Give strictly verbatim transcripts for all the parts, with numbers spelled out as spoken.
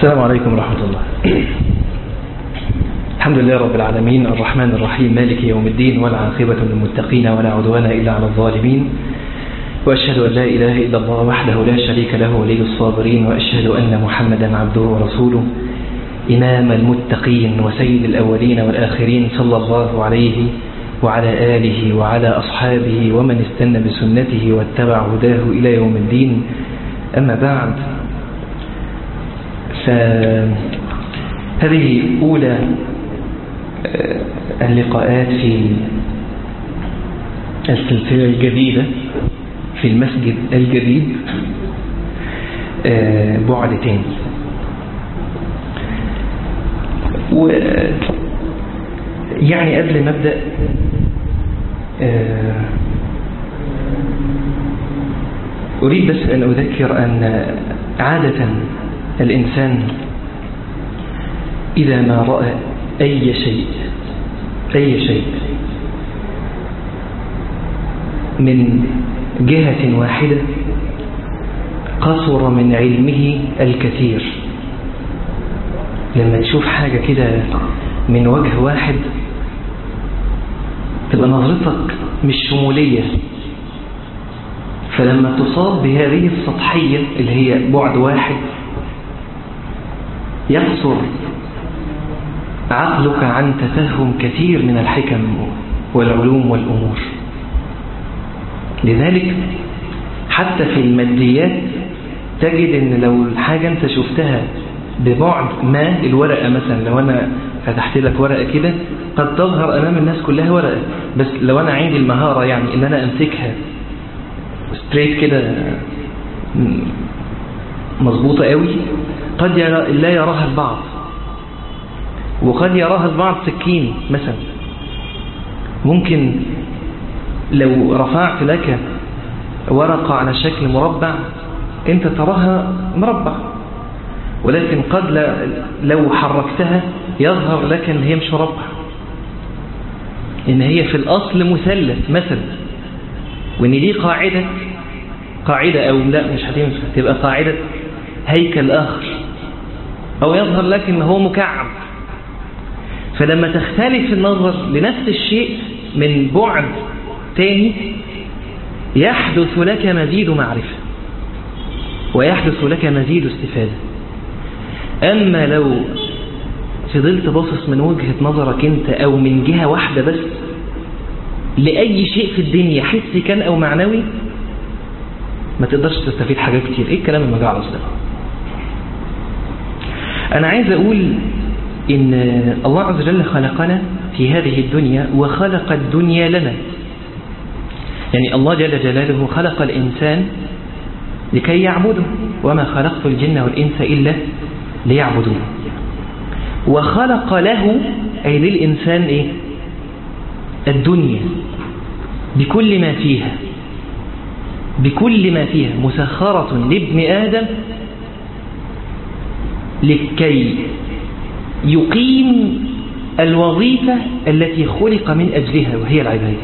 السلام عليكم ورحمة الله. الحمد لله رب العالمين الرحمن الرحيم مالك يوم الدين والعاقبة للمتقين ولا عدوان إلا على الظالمين، وأشهد أن لا إله إلا الله وحده لا شريك له ولي الصابرين، وأشهد أن محمدا عبده ورسوله إمام المتقين وسيد الأولين والآخرين، صلى الله عليه وعلى آله وعلى أصحابه ومن استنى بسنته واتبع هداه إلى يوم الدين. أما بعد، فهذه أولى اللقاءات في السلسلة الجديدة في المسجد الجديد بعد تاني. ويعني قبل ما أبدأ أريد بس أن أذكر أن عادة الإنسان إذا ما رأى أي شيء أي شيء من جهة واحدة قصر من علمه الكثير. لما تشوف حاجة كده من وجه واحد تبقى نظرتك مش شمولية، فلما تصاب بهذه السطحية اللي هي بعد واحد يقصر عقلك عن تفهم كثير من الحكم والعلوم والأمور. لذلك حتى في الماديات تجد ان لو الحاجة انت شفتها ببعد ما، الورقة مثلا لو انا فتحت لك ورقة كده قد تظهر امام الناس كلها ورقة، بس لو انا عندي المهارة يعني ان انا امسكها ستريت كده مظبوطة قوي قد يرى لا يراها البعض، وقد يراها البعض سكين مثلا. ممكن لو رفعت لك ورقة على شكل مربع انت تراها مربع، ولكن قد لو حركتها يظهر لك ان هي مش مربع، ان هي في الاصل مثلث مثلا، وان دي قاعدة قاعدة او لا مش هتنفع تبقى قاعدة هيكل اخر، او يظهر لك ان هو مكعب. فلما تختلف النظر لنفس الشيء من بعد تاني يحدث لك مزيد معرفة ويحدث لك مزيد استفادة. أما لو فضلت باصص من وجهة نظرك أنت أو من جهة واحدة بس لأي شيء في الدنيا حسي كان أو معنوي ما تقدرش تستفيد حاجات كتير. إيه الكلام المجعلص ده؟ أنا عايز أقول إن الله عز وجل خلقنا في هذه الدنيا وخلق الدنيا لنا. يعني الله جل جلاله خلق الإنسان لكي يعبده، وما خلقت الجن والإنس إلا ليعبدون. وخلق له أي للإنسان إيه؟ الدنيا بكل ما فيها بكل ما فيها مسخرة لابن آدم لكي يقيم الوظيفة التي خلق من أجلها وهي العبادة.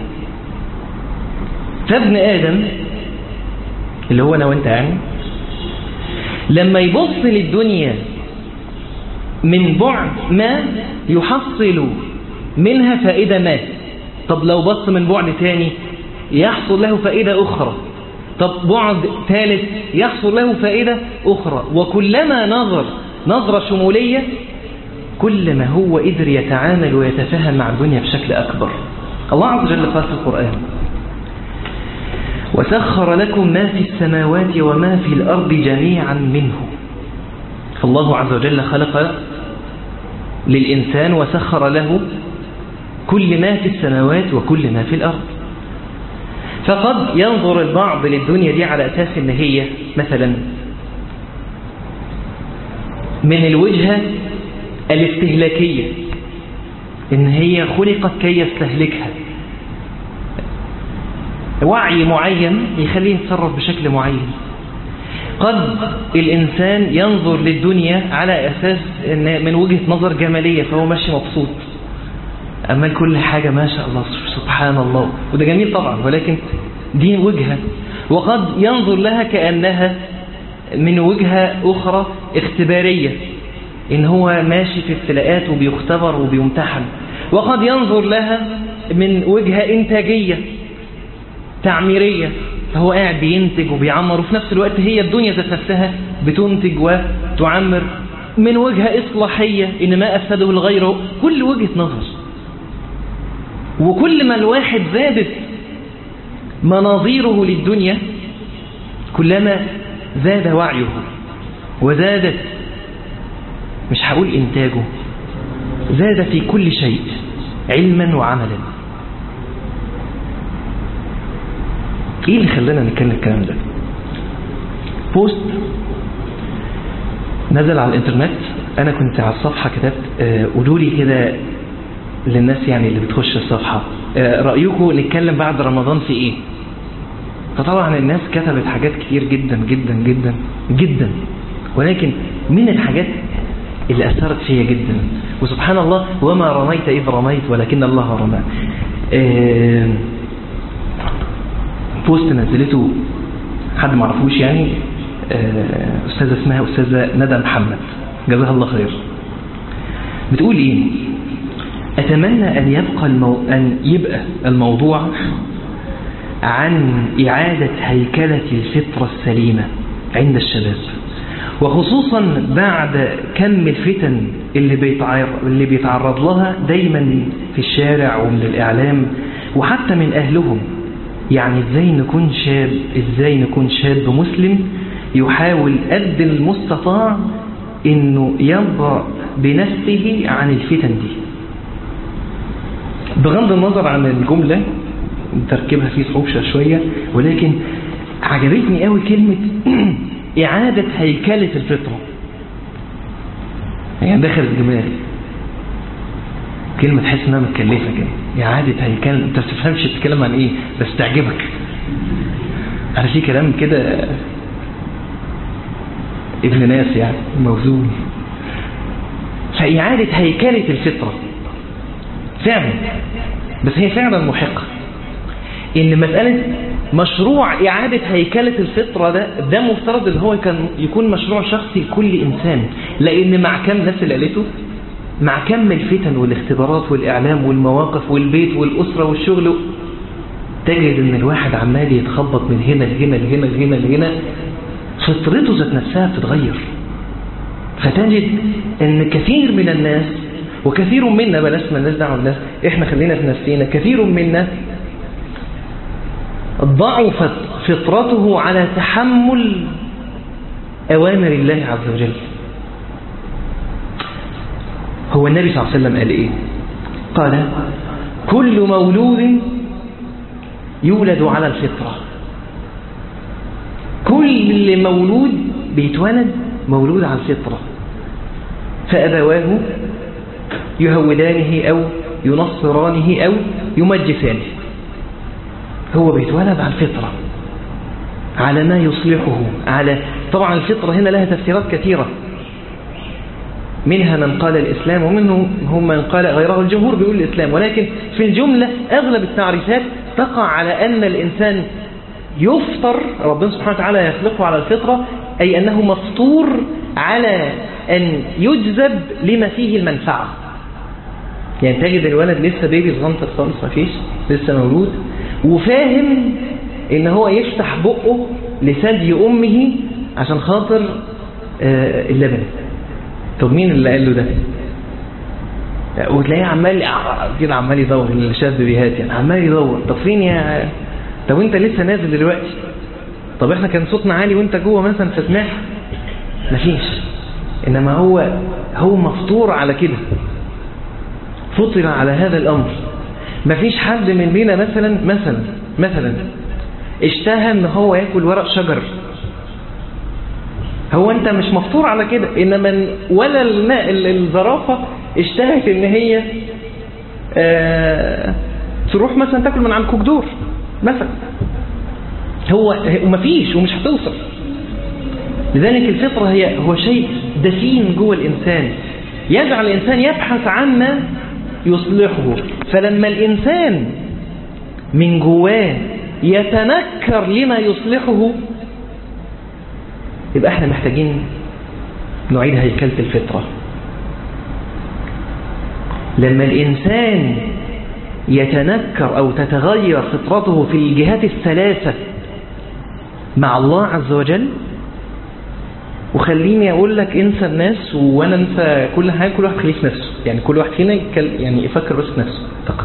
فابن آدم اللي هو أنا وانت يعني لما يبص للدنيا من بعد ما يحصل منها فائدة ما، طب لو بص من بعد تاني يحصل له فائدة أخرى، طب بعد ثالث يحصل له فائدة أخرى، وكلما نظر نظرة شمولية كلما هو قدر يتعامل ويتفاهم مع الدنيا بشكل أكبر. الله عز وجل قال في القرآن: وسخر لكم ما في السماوات وما في الأرض جميعا منه. فالله عز وجل خلق للإنسان وسخر له كل ما في السماوات وكل ما في الأرض. فقد ينظر البعض للدنيا دي على أساس إن هي مثلا من الوجهة الاستهلاكية، إن هي خلقت كي يستهلكها، وعي معين يخليه يتصرف بشكل معين. قد الإنسان ينظر للدنيا على أساس إن من وجهة نظر جمالية فهو ماشي مبسوط، أما كل حاجة ما شاء الله سبحان الله، وده جميل طبعا، ولكن دي وجهة. وقد ينظر لها كأنها من وجهة أخرى اختبارية، إن هو ماشي في ابتلاءات وبيختبر وبيمتحن، وقد ينظر لها من وجهة إنتاجية تعميرية، فهو قاعد بينتج وبيعمر، وفي نفس الوقت هي الدنيا ذات نفسها بتنتج وتعمر. من وجهة إصلاحية إن ما أفسده الغير، كل وجهة نظر. وكل ما الواحد زادت مناظيره للدنيا كلما زاد وعيه وزادت، مش هقول إنتاجه، زاد في كل شيء علما وعملا. إيه اللي خلانا نتكلم الكلام ده؟ بوست نزل على الانترنت، أنا كنت على الصفحة كتبت قولوا لي كده للناس يعني اللي بتخش الصفحة رأيكم نتكلم بعد رمضان في إيه؟ فطبعا الناس كتبت حاجات كتير جدا جدا جدا جدا، ولكن من الحاجات اللي أثرت فيها جدا، وسبحان الله وما رميت إذ رميت ولكن الله رمى. بوست نزلته حد معرفوش يعني، أستاذة اسمها أستاذة ندى محمد جزاها الله خير، بتقول إيه؟ أتمنى أن يبقى المو... أن يبقى الموضوع عن إعادة هيكلة الفطرة السليمة عند الشباب، وخصوصا بعد كم الفتن اللي بيتعرض, اللي بيتعرض لها دايما في الشارع ومن الإعلام وحتى من أهلهم. يعني إزاي نكون شاب إزاي نكون شاب مسلم يحاول قد المستطاع إنه ينبع بنفسه عن الفتن دي، بغض النظر عن الجملة تركيبها فيه صعوبة شوية، ولكن عجبتني قوي كلمة إعادة هيكلة الفطرة. يعني داخل الجمال كلمة تحس انها متكلفة كده، إعادة هيكلة، انت ما تفهمش تتكلم عن ايه بس تعجبك. أنا في كلام كده ابن ناس يعني موزون. فإعادة هيكلة الفطرة فعلا، بس هي فعلا محقة ان مسألة مشروع إعادة هيكلة الفطرة ده ده مفترض ان هو كان يكون مشروع شخصي لكل إنسان، لأن مع كم نفس اللي قالته، مع كم الفتن والاختبارات والإعلام والمواقف والبيت والأسرة والشغل، تجد ان الواحد عمال يتخبط من هنا لهنا لهنا لهنا لهنا، فطرته ذات نفسها بتتغير. فتجد ان كثير من الناس، وكثير منا، بلاش من الناس دعوا الناس، احنا خلينا في نفسينا، كثير منا ضعفت فطرته على تحمل أوامر الله عز وجل. هو النبي صلى الله عليه وسلم قال إيه؟ قال كل مولود يولد على الفطرة. كل مولود بيتولد مولود على الفطرة، فأبواه يهودانه أو ينصرانه أو يمجسانه. هو بيتولد على الفطرة، على ما يصلحه، على طبعا الفطرة هنا لها تفسيرات كثيرة، منها من قال الإسلام ومنهم هم من قال غيره. الجمهور بيقول الإسلام، ولكن في الجملة أغلب التعريفات تقع على أن الإنسان يفطر، ربنا سبحانه وتعالى يخلقه على الفطرة، أي أنه مفطور على أن يجذب لما فيه المنفعة. يعني تجد الولد لسه بيبي صغنطر خالص، ما فيش لسه مولود، وفاهم ان هو يفتح بقه لثدي امه عشان خاطر آه اللبن. طب مين اللي قال له ده؟ وتلاقيه عمال كده عمال يدور، الشاب بيهات يعني عمال يدور، طب فين يا، طب انت لسه نازل دلوقتي، طب احنا كان صوتنا عالي وانت جوه مثلا فسمح، مفيش. انما هو هو مفطور على كده، فطر على هذا الامر. مفيش حد مننا مثلا مثلا مثلا اشتهى ان هو ياكل ورق شجر، هو انت مش مفطور على كده. انما ولا الزرافة اشتهت ان هي اه تروح مثلا تاكل من عند كوكدور مثلا، هو ومفيش ومش هتوصل. لذلك الفطرة هي هو شيء دفين جوه الانسان، يجعل الانسان يبحث عما يصلحه. فلما الإنسان من جواه يتنكر لما يصلحه، يبقى احنا محتاجين نعيد هيكلة الفطرة. لما الإنسان يتنكر أو تتغير فطرته في الجهات الثلاثة مع الله عز وجل، وخليني أقول لك انسى الناس وأنا انسى كل حاجة، كل واحد خليه في نفسه، يعني كل واحد فينا يعني يفكر بس في نفسه فقط.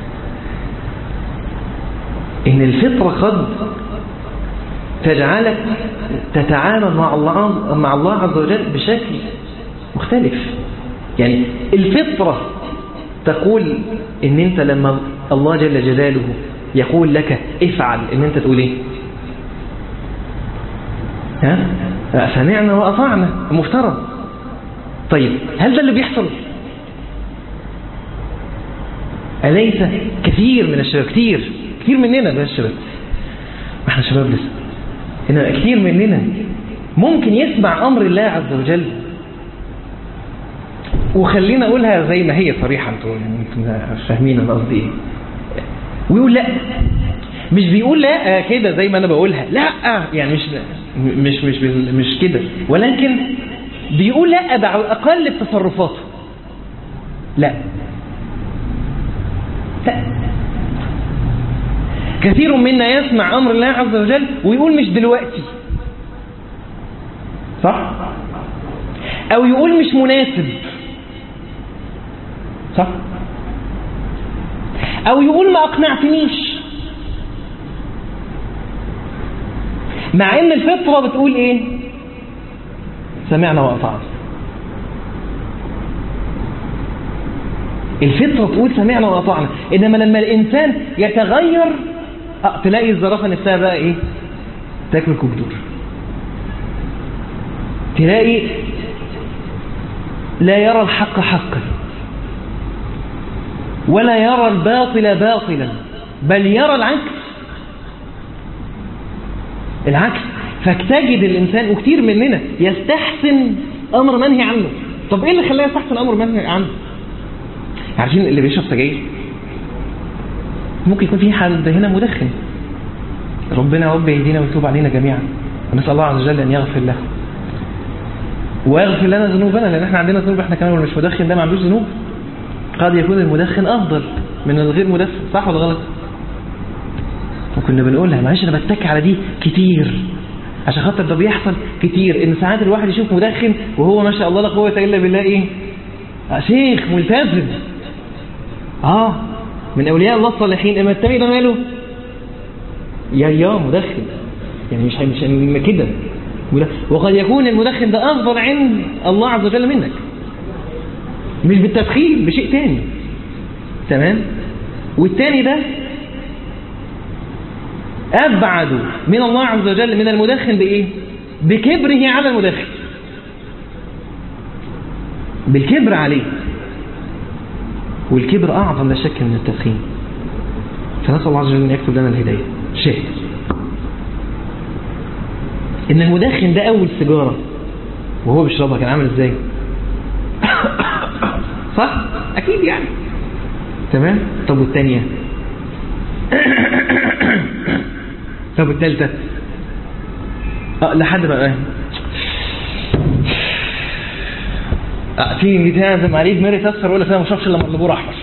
إن الفطرة قد تجعلك تتعامل مع الله مع الله عز وجل بشكل مختلف. يعني الفطرة تقول إن أنت لما الله جل جلاله يقول لك افعل، إن أنت تقول إيه؟ ها؟ سمعنا وأطعنا مفترض. طيب هل ده اللي بيحصل؟ أليس كثير من الشباب، كثير كثير مننا ده الشباب، ما احنا شباب لسه، إنه كثير مننا ممكن يسمع أمر الله عز وجل، وخلينا أقولها زي ما هي صريحة، انتم فاهمين أنا قصدي إيه، ويقول لا، مش بيقول لا كده زي ما أنا بقولها، لا يعني مش مش مش مش كده، ولكن بيقول لا بعد أقل التصرفات. لا لا كثير منا يسمع أمر الله عز وجل ويقول مش دلوقتي، صح؟ أو يقول مش مناسب، صح؟ أو يقول ما أقنعتنيش، مع إن الفطرة بتقول إيه؟ سمعنا وأطعنا. الفطرة تقول سمعنا وأطعنا، إنما لما الإنسان يتغير أه تلاقي الزرافة نفسها بقى إيه؟ تاكل كبدور، تلاقي لا يرى الحق حقا ولا يرى الباطل باطلا، بل يرى العكس العكس. فتجد الإنسان وكتير مننا يستحسن أمر منهي عنه. طب إيه اللي خلاه يستحسن أمر منهي عنه؟ عارفين اللي بيشرب سجاير ممكن يكون في حد هنا مدخن، ربنا يا رب يهدينا ويتوب علينا جميعا، ونسأل الله عز وجل أن يغفر له ويغفر لنا ذنوبنا، لأن احنا عندنا ذنوب احنا كمان، واللي مش مدخن ده ما عندوش ذنوب. قد يكون المدخن أفضل من الغير مدخن، صح ولا غلط؟ وكنا بنقولها معلش أنا بتك على دي كتير عشان خاطر ده بيحصل كتير، إن ساعات الواحد يشوف مدخن وهو ما شاء الله لا قوة إلا بالله إيه؟ شيخ ملتزم، آه من أولياء الله الصالحين، إما التاني ده ماله؟ يا يا مدخن، يعني مش مش كده. وقد يكون المدخن ده أفضل عند الله عز وجل منك، مش بالتدخين، بشيء تاني، تمام؟ والتاني ده أبعد من الله عز وجل من المدخن بإيه؟ بكبره على المدخن، بالكبر عليه، والكبر أعظم لا شك من التدخين. فنسأل الله عز وجل أن يكتب لنا الهداية. شاهد إن المدخن ده أول سيجارة وهو بيشربها كان عامل إزاي؟ صح؟ أكيد يعني، تمام؟ طب والثانية؟ طب والثالثة؟ أه لحد بقى أه في بتاع عليه دماغي تسفر ولا فيها مشربش إلا مطلبور أحمر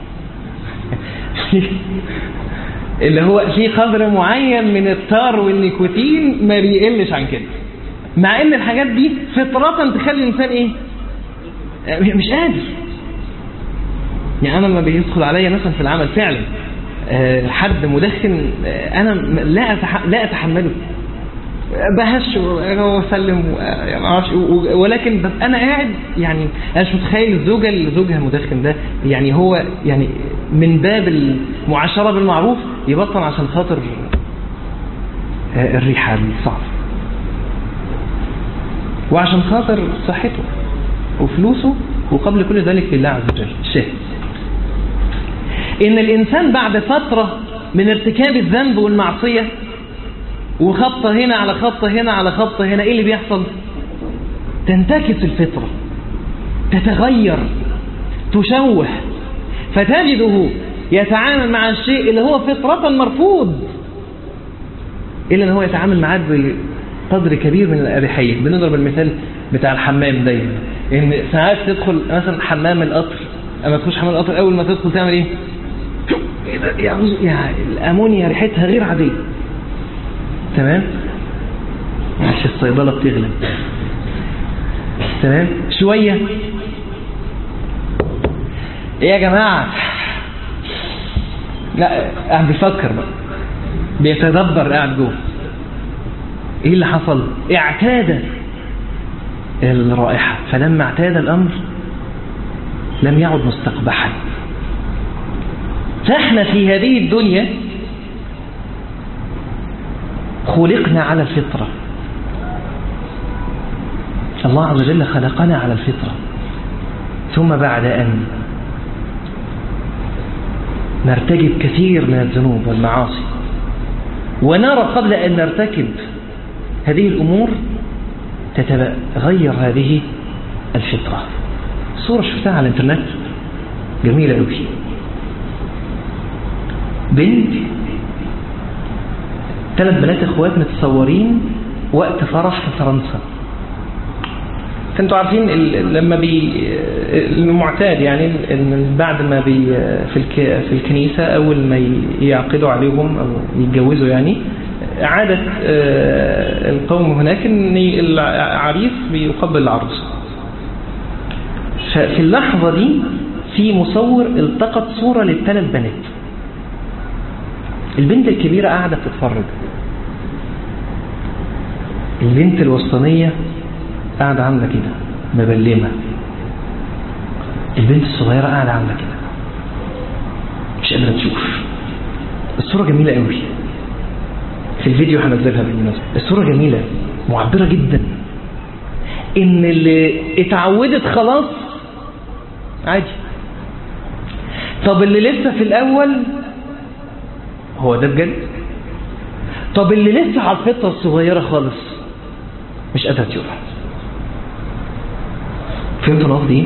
اللي هو في قدر معين من التار والنيكوتين ما بيقلش عن كده، مع ان الحاجات دي فطرة تخلي الانسان ايه؟ مش قادر. يعني انا لما بيدخل عليا مثلا في العمل فعلا أه حد مدخن، أه انا لا أتح... لا اتحمله، بهش واسلم يعني ما اعرفش، ولكن بس انا قاعد يعني انا مش متخيل الزوجه اللي زوجها مدخن ده، يعني هو يعني من باب المعاشره بالمعروف يبطل عشان خاطر الريحه الصعبه، وعشان خاطر صحته وفلوسه، وقبل كل ذلك لله عز وجل. الشاهد ان الانسان بعد فتره من ارتكاب الذنب والمعصيه، وخطة هنا على خطة هنا على خطة هنا، ايه اللي بيحصل؟ تنتكس الفطرة، تتغير، تشوه، فتجده يتعامل مع الشيء اللي هو فطرة مرفوض، إلا أن هو يتعامل معاه بقدر كبير من الأريحية. بنضرب المثال بتاع الحمام دايما، إن ساعات تدخل مثلا حمام القطر اما تخش حمام القطر اول ما تدخل تعمل ايه؟ يعني, يعني الامونيا ريحتها غير عاديه. تمام؟ عشان الصيدله بتغلب. تمام؟ شويه ايه يا جماعه؟ لا قاعد بيفكر بقى، بيتدبر قاعد جوه. ايه اللي حصل؟ اعتاد الرائحه، فلما اعتاد الامر لم يعد مستقبحا. فاحنا في هذه الدنيا خلقنا على الفطرة. الله عز وجل خلقنا على الفطرة، ثم بعد أن نرتكب كثير من الذنوب والمعاصي ونرى قبل أن نرتكب هذه الأمور تتغير هذه الفطرة. صورة شفتها على الانترنت جميلة قوي. بنت ثلاث بنات اخوات متصورين وقت فرح في فرنسا. انتوا عارفين لما بي المعتاد يعني ان بعد ما بي في في الكنيسة اول ما يعقدوا عليهم او يتجوزوا يعني عادة القوم هناك ان العريس بيقبل العروسة. ففي اللحظة دي في مصور التقط صورة للثلاث بنات. البنت الكبيرة قاعدة بتتفرج، البنت الوسطانية قاعدة عاملة كده مبلمة، البنت الصغيرة قاعدة عاملة كده مش قادرة تشوف. الصورة جميلة قوي، في الفيديو هنزلها بالمناسبة. الصورة جميلة معبرة جدا، ان اللي اتعودت خلاص عادي. طب اللي لسه في الاول هو ده بجد؟ طب اللي لسه على الفطرة الصغيرة خالص مش قادرة تشوف. فهمتوا قصدي؟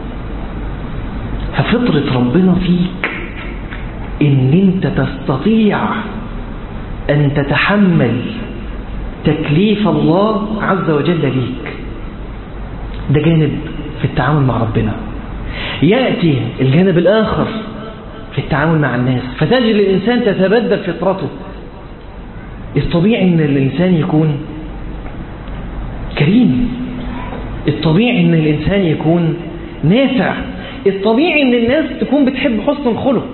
ففطرة ربنا فيك ان انت تستطيع ان تتحمل تكليف الله عز وجل ليك. ده جانب في التعامل مع ربنا. يأتي الجانب الآخر في التعامل مع الناس، فتجد الإنسان تتبدل فطرته. الطبيعي ان الإنسان يكون كريم، الطبيعي ان الإنسان يكون نافع، الطبيعي ان الناس تكون بتحب حسن الخلق.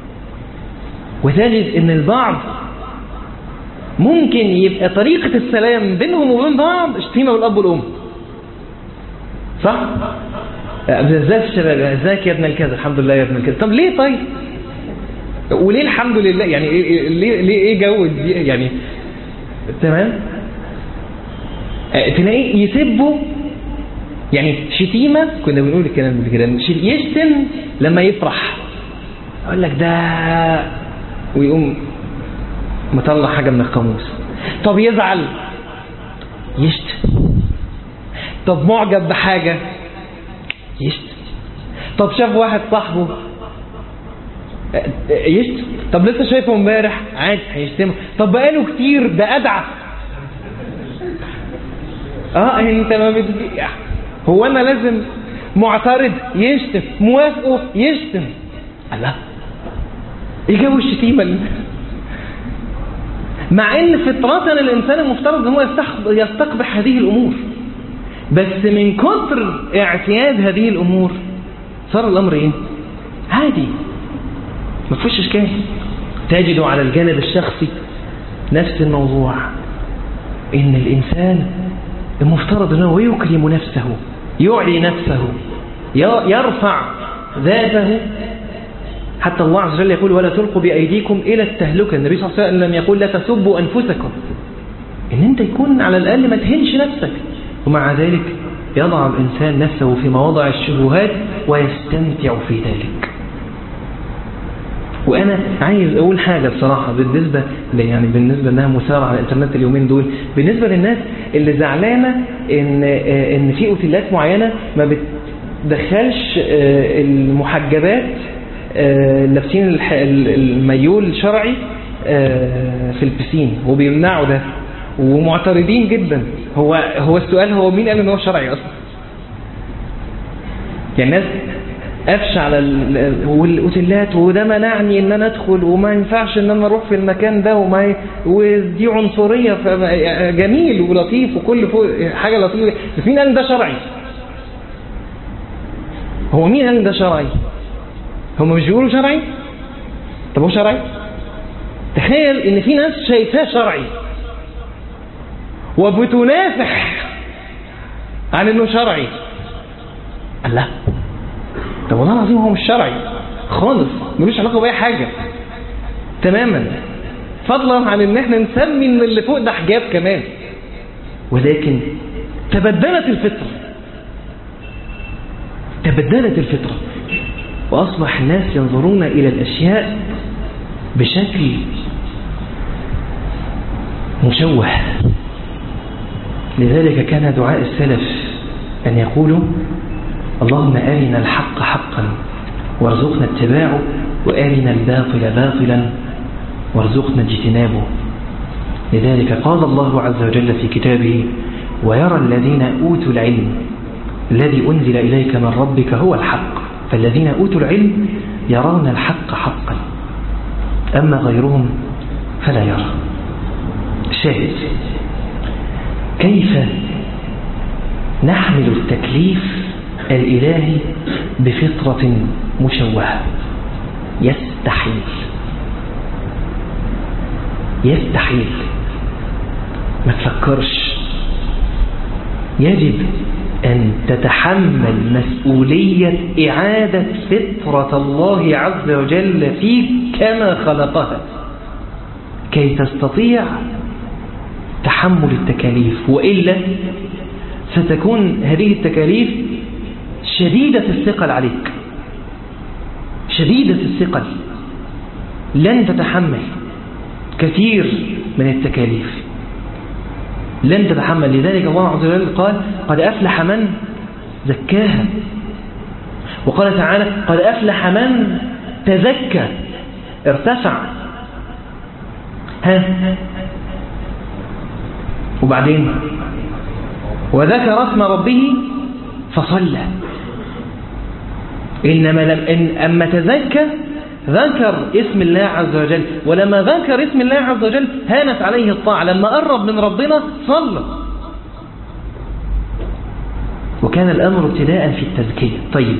وتجد ان البعض ممكن يبقى طريقة السلام بينهم وبين بعض شتيمة بالأب والأم، صح؟ بالذات الشباب، ازيك يا ابن الكذا، الحمد لله يا ابن الكذا. طب ليه طيب؟ وليه الحمد لله؟ يعني ليه ليه ايه جو دي يعني؟ تمام؟ تلاقيه يسبوا يعني شتيمة. كنا بنقول الكلام ده كده، يشتم لما يفرح، اقول لك ده، ويقوم مطلع حاجة من القاموس. طب يزعل يشتم. طب معجب بحاجة يشتم. طب شاف واحد صاحبه يشتم. طب لسه شايفه امبارح عادي هيشتمه. طب بقاله كتير ده ادعى. اه انت ما بتجي. هو انا لازم معترض يشتم، موافقه يشتم؟ الله، ايه جو الشتيمه اللي مع ان فطرة الانسان المفترض ان هو يستقبح هذه الامور، بس من كثر اعتياد هذه الامور صار الامر ايه؟ عادي، ما فيش اشكال. تجد على الجانب الشخصي نفس الموضوع، ان الانسان المفترض انه يكرم نفسه، يعلي نفسه، يرفع ذاته. حتى الله عز وجل يقول ولا تلقوا بأيديكم إلى التهلكة. النبي صلى الله عليه وسلم يقول لا تسبوا أنفسكم. إن أنت يكون على الأقل ما تهنش نفسك، ومع ذلك يضع الإنسان نفسه في مواضع الشبهات ويستمتع في ذلك. وأنا عايز أقول حاجة بصراحة بالنسبة يعني بالنسبة أنها مثارة على الإنترنت اليومين دول، بالنسبة للناس اللي زعلانة إن إن في أوتيلات معينة ما بتدخلش المحجبات لابسين المايول الشرعي في البسين، وبيمنعوا ده ومعترضين جدا. هو هو السؤال هو مين قال ان هو شرعي اصلا؟ يعني الناس قفش على الاوتيلات، وده منعني ان انا ادخل، وما ينفعش ان انا اروح في المكان ده، وما ي... ودي عنصريه. جميل ولطيف وكل حاجه لطيفه، بس مين قال ده شرعي؟ هو مين قال ده شرعي؟ هم مش بيقولوا شرعي؟ طب هو شرعي؟ تخيل ان في ناس شايفاه شرعي وبتنافح عن انه شرعي. الله، طب والله العظيم هو مش شرعي خالص، ملوش علاقه باي حاجه تماما، فضلا عن ان احنا نسمي ان اللي فوق ده حجاب كمان. ولكن تبدلت الفطره، تبدلت الفطره واصبح الناس ينظرون الى الاشياء بشكل مشوه. لذلك كان دعاء السلف أن يقولوا: اللهم أرنا الحق حقا وارزقنا اتباعه، وأرنا الباطل باطلا وارزقنا اجتنابه. لذلك قال الله عز وجل في كتابه: ويرى الذين أوتوا العلم الذي أنزل إليك من ربك هو الحق، فالذين أوتوا العلم يرون الحق حقا، أما غيرهم فلا يرى. شاهد كيف نحمل التكليف الإلهي بفطرة مشوهة. يستحيل يستحيل ما تفكرش. يجب أن تتحمل مسؤولية إعادة فطرة الله عز وجل فيك كما خلقها، كي تستطيع تحمل التكاليف، وإلا ستكون هذه التكاليف شديدة الثقل عليك، شديدة الثقل، لن تتحمل كثير من التكاليف، لن تتحمل. لذلك الله عز وجل قال: قد أفلح من زكاها، وقال تعالى: قد أفلح من تزكى، ارتفع. ها وبعدين وذكر اسم ربه فصلى. إنما لم إن أما تزكى ذكر اسم الله عز وجل، ولما ذكر اسم الله عز وجل هانت عليه الطاعة، لما قرب من ربنا صلى. وكان الأمر ابتداء في التزكية. طيب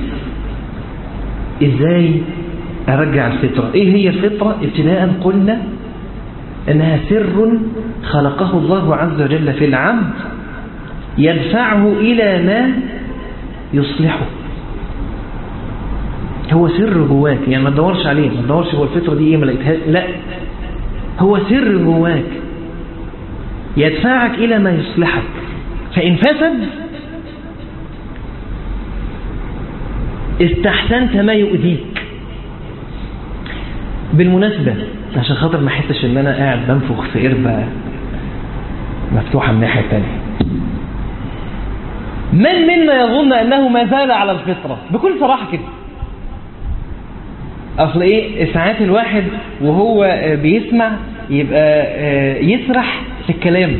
إزاي أرجع الفطرة؟ إيه هي الفطرة؟ ابتداء قلنا أنها سر خلقه الله عز وجل في العبد يدفعه إلى ما يصلحه. هو سر جواك، يعني ما تدورش عليه، ما تدورش هو الفطرة دي إيه ما لقيتها، لا، هو سر جواك يدفعك إلى ما يصلحك، فإن فسد استحسنت ما يؤذيك. بالمناسبة عشان خاطر ما احسش ان انا قاعد بنفخ في قربة مفتوحة من الناحية الثانية، من منا يظن انه ما زال على الفطرة؟ بكل صراحة كده. اصل ايه، ساعات الواحد وهو بيسمع يبقى يسرح في الكلام،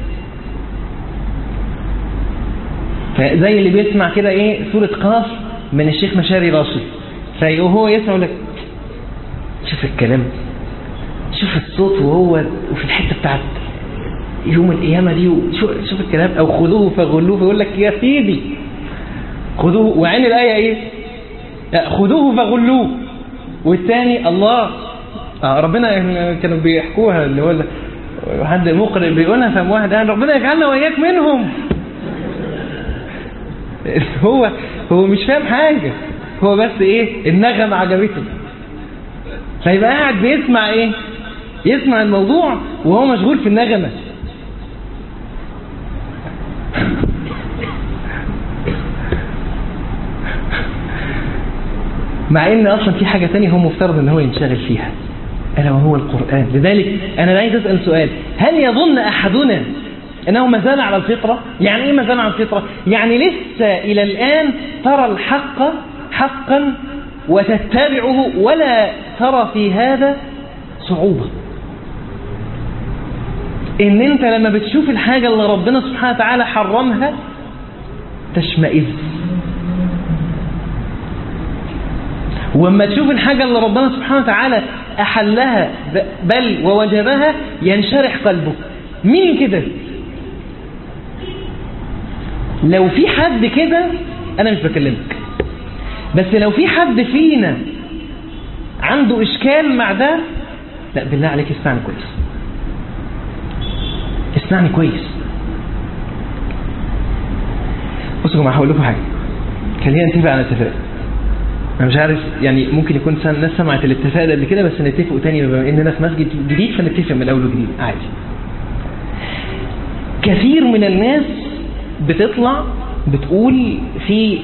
زي اللي بيسمع كده ايه سورة قاف من الشيخ مشاري راشد، فهو يسمع لك شوف الكلام، شوف الصوت وهو وفي الحتة بتاعت يوم القيامة دي، وشوف شوف الكلام، او خذوه فغلوه، فيقول لك يا سيدي خذوه، وعين الآية ايه؟ خذوه فغلوه، والثاني الله آه ربنا كانوا بيحكوها، اللي هو حد مقرئ بيقولها، فهم واحد قال ربنا يجعلنا وإياك منهم. هو هو مش فاهم حاجة، هو بس ايه النغمة عجبته، فيبقى قاعد بيسمع ايه، يسمع الموضوع وهو مشغول في النغمة. مع ان اصلا في حاجة تانية هو مفترض ان هو ينشغل فيها، الا وهو القرآن. لذلك انا عايز اسأل سؤال: هل يظن احدنا انه ما زال على الفطرة؟ يعني ايه ما زال على الفطرة؟ يعني لسه الى الان ترى الحق حقا وتتبعه، ولا ترى في هذا صعوبة، ان انت لما بتشوف الحاجة اللي ربنا سبحانه وتعالى حرمها تشمئز، وما تشوف الحاجة اللي ربنا سبحانه وتعالى أحلها بل ووجبها ينشرح قلبه. مين كده؟ لو في حد كده أنا مش بكلمك، بس لو في حد فينا عنده إشكال مع ده، لا بالله عليك اسمعني كويس، اسمعني كويس. بصوا يا جماعة هقول لكم حاجة، خلينا نتفق على اتفاق. أنا مش عارف يعني ممكن يكون الناس سمعت الاتفاق ده قبل كده، بس نتفقوا تاني بما إننا في مسجد جديد فنتفق من الأول وجديد عادي. كثير من الناس بتطلع بتقول في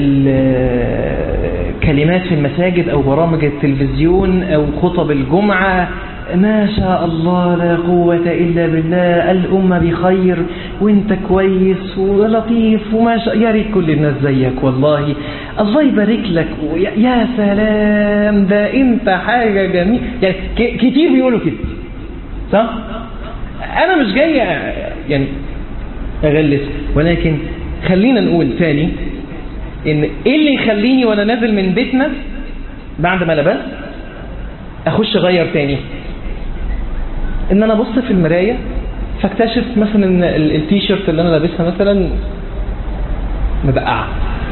الكلمات في المساجد أو برامج التلفزيون أو خطب الجمعة ما شاء الله لا قوة إلا بالله، الأمة بخير وانت كويس ولطيف وما شاء، يا ريت كل الناس زيك والله، الله يبارك لك، يا سلام ده انت حاجة جميلة. يعني كتير بيقولوا كده صح؟ أنا مش جاي يعني أغلس، ولكن خلينا نقول ثاني إن إيه اللي يخليني وأنا نازل من بيتنا بعد ما لبست أخش أغير تاني؟ إن أنا أبص في المراية فاكتشف مثلا إن التيشيرت اللي أنا لابسها مثلا مبقعة،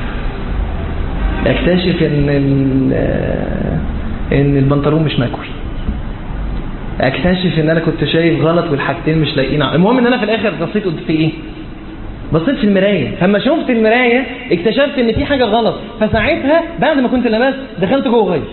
اكتشف إن إن البنطلون مش مكوي، اكتشف إن أنا كنت شايف غلط والحاجتين مش لاقيين. المهم إن أنا في الآخر بصيت قلت في إيه؟ بصيت في المراية، فلما شفت المراية اكتشفت ان في حاجة غلط، فساعتها بعد ما كنت لابس دخلت جوه غير.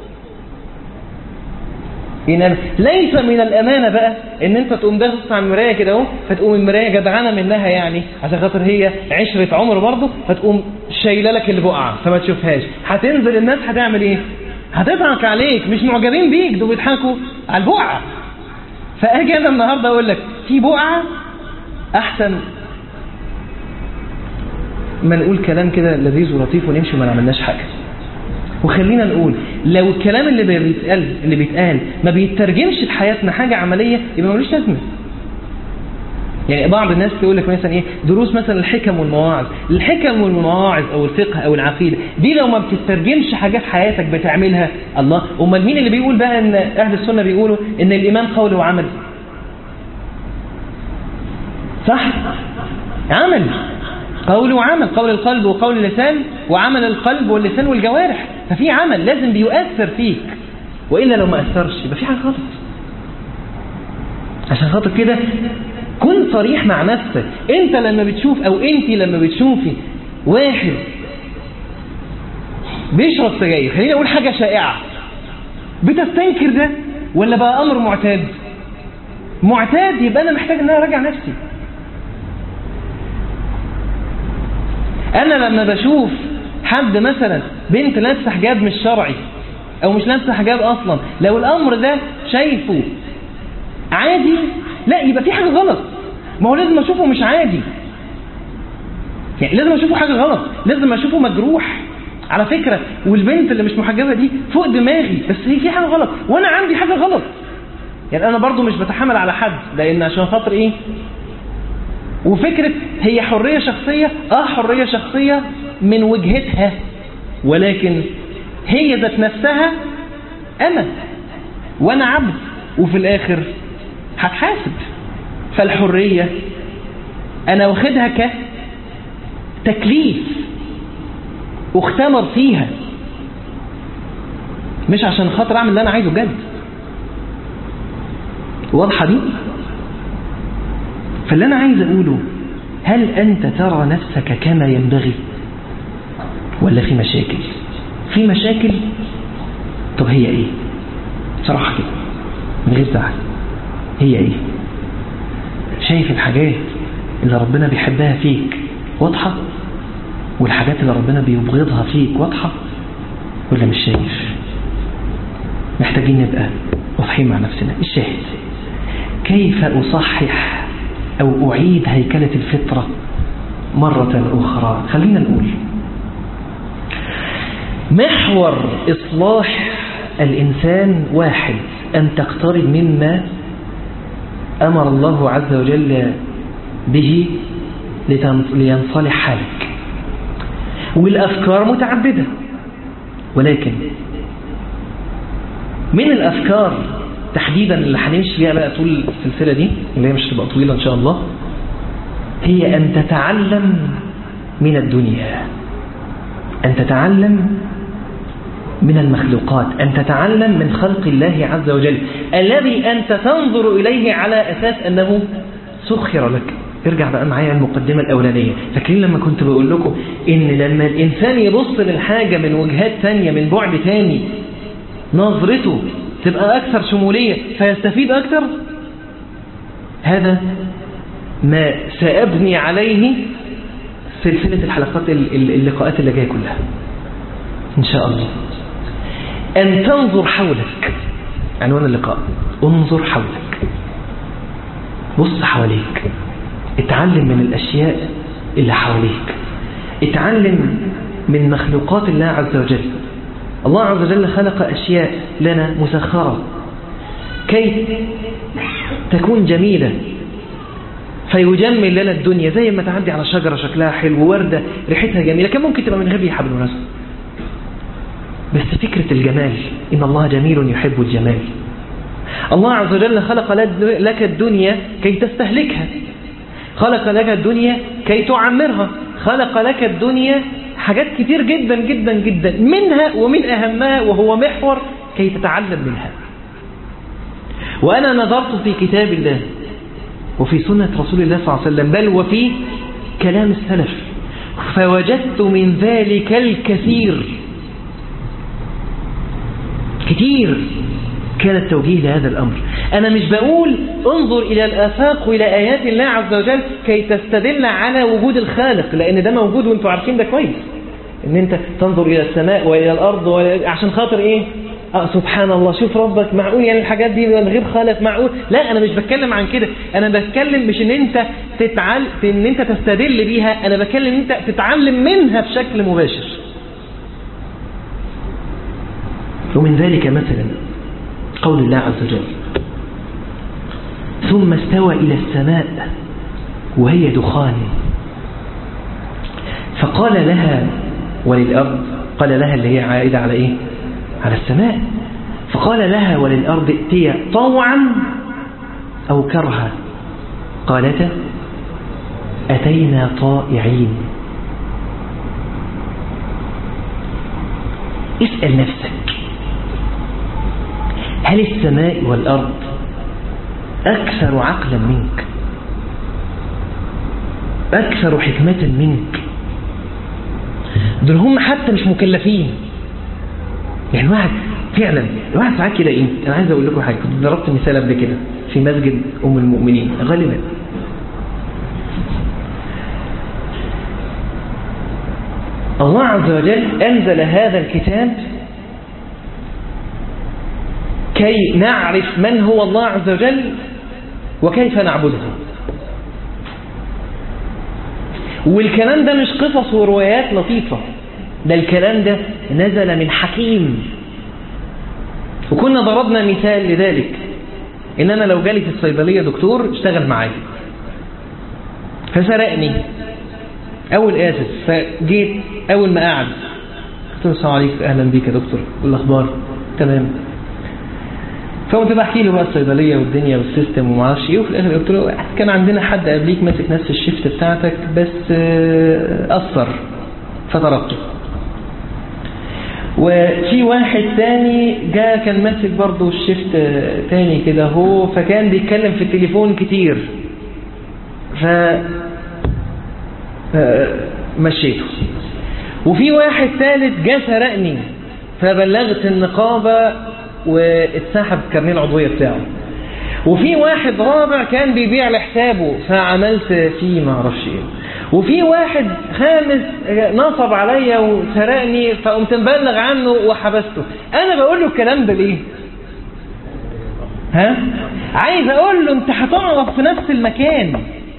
إن ليس من الأمانة بقى ان انت تقوم داخل على المراية كده اهو، فتقوم المراية جدعانة منها يعني عشان خاطر هي عشرة عمر برضه، فتقوم شايله لك البقعة فما تشوفهاش. هتنزل الناس هتعمل ايه؟ هتضحك عليك، مش معجبين بيك، دول بيضحكوا على البقعة. فاجي انا النهارده اقول لك في بقعة احسن ما نقول كلام كده لذيذ ولطيف ونمشي وما نعملناش حاجة. وخلينا نقول لو الكلام اللي بيتقال اللي بيتقال ما بيترجمش في حياتنا حاجة عملية يبقى ملوش لازمة. يعني بعض الناس تقول لك مثلا ايه دروس مثلا الحكم والمواعظ، الحكم والمواعظ او الفقه او العقيدة دي لو ما بتترجمش حاجات حياتك بتعملها، الله امال مين اللي بيقول بقى ان اهل السنة بيقولوا ان الايمان قول وعمل؟ صح؟ عمل، قول وعمل، قول القلب وقول اللسان وعمل القلب واللسان والجوارح، ففي عمل لازم بيؤثر فيك، وإلا لو ما أثرش يبقى في حاجة غلط. عشان خاطر كده كن صريح مع نفسك. انت لما بتشوف او انت لما بتشوفي واحد بيشرب سجاير، خلينا اقول حاجة شائعة، بتستنكر ده ولا بقى امر معتاد؟ معتاد، يبقى انا محتاج ان انا اراجع نفسي. أنا لما بشوف حد مثلا بنت لابسه حجاب مش شرعي أو مش لابسه حجاب أصلا، لو الأمر ده شايفه عادي، لا يبقى في حاجة غلط. ما هو لازم أشوفه مش عادي، يعني لازم أشوفه حاجة غلط، لازم أشوفه مجروح على فكرة. والبنت اللي مش محجبة دي فوق دماغي، بس هي في حاجة غلط وأنا عندي حاجة غلط. يعني أنا برضو مش بتحمل على حد، لأن عشان خاطر إيه؟ وفكرة هي حرية شخصية، اه حرية شخصية من وجهتها، ولكن هي ذات نفسها أنا وأنا عبد، وفي الآخر هتحاسب. فالحرية أنا واخدها كتكليف واختمر فيها، مش عشان خاطر أعمل اللي أنا عايزه جد. واضحة دي؟ فاللي أنا عايز أقوله، هل أنت ترى نفسك كما ينبغي ولا في مشاكل؟ في مشاكل؟ طب هي إيه؟ صراحة كده من غير زعل، هي إيه؟ شايف الحاجات اللي ربنا بيحبها فيك واضحة، والحاجات اللي ربنا بيبغضها فيك واضحة، ولا مش شايف؟ محتاجين نبقى واضحين مع نفسنا. الشاهد، كيف أصحح أو أعيد هيكلة الفطرة مرة أخرى؟ خلينا نقول محور إصلاح الإنسان واحد، أن تقترب مما أمر الله عز وجل به لينصلح حالك. والأفكار متعددة، ولكن من الأفكار تحديدا اللي هنمشي فيها بقى طول السلسلة دي اللي هي مش هتبقى طويلة إن شاء الله، هي أن تتعلم من الدنيا، أن تتعلم من المخلوقات، أن تتعلم من خلق الله عز وجل الذي أنت تنظر إليه على أساس أنه سخر لك. ارجع بقى معايا المقدمة الأولانية. فاكرين لما كنت بقول لكم إن لما الإنسان يبص للحاجة من وجهات تانية من بعد تاني نظرته تبقى أكثر شمولية فيستفيد أكثر؟ هذا ما سأبني عليه سلسلة الحلقات اللقاءات اللي جاية كلها إن شاء الله. أن تنظر حولك، عنوان اللقاء انظر حولك، بص حواليك، اتعلم من الأشياء اللي حواليك، اتعلم من مخلوقات الله عز وجل. الله عز وجل خلق أشياء لنا مسخرة كي تكون جميلة، فيجمل لنا الدنيا. زي ما تعدي على شجرة شكلها حلو، وردة ريحتها جميلة، كان ممكن تبقى من غير ريحة بالمناسبة، بس فكرة الجمال، إن الله جميل يحب الجمال. الله عز وجل خلق لك الدنيا كي تستهلكها، خلق لك الدنيا كي تعمرها، خلق لك الدنيا حاجات كتير جدا جدا جدا، منها ومن أهمها وهو محور كي تتعلم منها. وأنا نظرت في كتاب الله وفي سنة رسول الله صلى الله عليه وسلم، بل وفي كلام السلف، فوجدت من ذلك الكثير كتير كان التوجيه لهذا الأمر. أنا مش بقول انظر إلى الآفاق وإلى آيات الله عز وجل كي تستدل على وجود الخالق، لأن ده موجود وانتوا عارفين ده كويس، ان انت تنظر إلى السماء وإلى الأرض عشان خاطر إيه؟ آه سبحان الله، شوف ربك، معقول يعني الحاجات دي من غير خالق؟ معقول؟ لا، أنا مش بتكلم عن كده. أنا بتكلم مش ان انت تتعل... ان انت تستدل بيها، أنا بتكلم ان انت تتعلم منها بشكل مباشر. ومن ذلك مثلا قول الله عز وجل: ثم استوى إلى السماء وهي دخان فقال لها وللأرض، قال لها اللي هي عائدة على إيه؟ على السماء. فقال لها وللأرض ائتيا طوعا أو كرها قالتا أتينا طائعين. اسأل نفسك، هل السماء والأرض أكثر عقلا منك، أكثر حكمة منك؟ دول هم حتى مش مكلفين. يعني واحد فعلا الواحد ساعات كده ايه، انا عايز اقول لكم حاجه، كنت ضربت مثال قبل كده في مسجد ام المؤمنين غالبا. الله عز وجل انزل هذا الكتاب كي نعرف من هو الله عز وجل وكيف نعبده. والكلام ده مش قصص وروايات لطيفة، ده الكلام ده نزل من حكيم. وكنا ضربنا مثال لذلك، إن أنا لو جالي في الصيدلية دكتور اشتغل معايا فسرقني أول آسف، فجيت أول ما قعد قلت له السلام عليكم، أهلا بيك يا دكتور، والأخبار تمام. فقلت بحكي له بقى الصيدلية والدنيا والسيستم وما اعرفش ايه، وفي الاخر قلت له كان عندنا حد قبليك ماسك نفس الشيفت بتاعتك بس أثر فتركته، وفي واحد تاني جاء كان ماسك برضه الشيفت تاني كده هو، فكان بيتكلم في التليفون كتير ف مشيته. وفي واحد ثالث جاء سرقني فبلغت النقابة واتسحب كارنيه العضوية بتاعه. وفي واحد رابع كان بيبيع لحسابه فعملت فيه ما اعرفش ايه. وفي واحد خامس نصب عليا وسرقني فقمت مبلغ عنه وحبسته. انا بقول له الكلام ده ليه؟ ها؟ عايز اقول له انت هتقعد في نفس المكان،